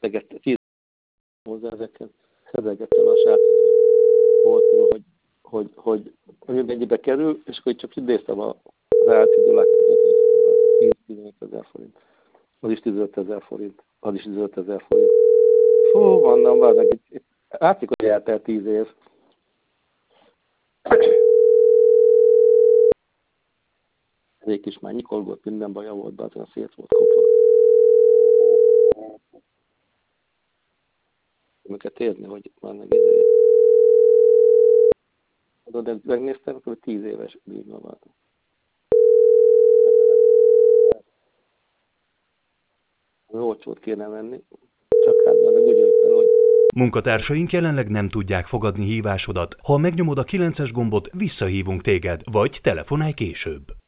vesztegette, 10 hozzá ezeket, szedegettem a srácodról, hogy mennyibe kerül, és akkor csak idéztem az átidőlákat, hogy 10-15 ezer forint. Az is 15 ezer forint. Az is 15 ezer forint. Fú, mondom, valami, látszik, hogy eltelt 10 év. Egyik is már nyikolgott, minden baja volt, be azon szét volt kopva. Amiket érni, hogy már meg ideje. De megnéztem, akkor 10 éves bírna van. Olcsót kéne venni, csak hát meg úgy értem, hogy... Munkatársaink jelenleg nem tudják fogadni hívásodat. Ha megnyomod a 9-es gombot, visszahívunk téged, vagy telefonálj később.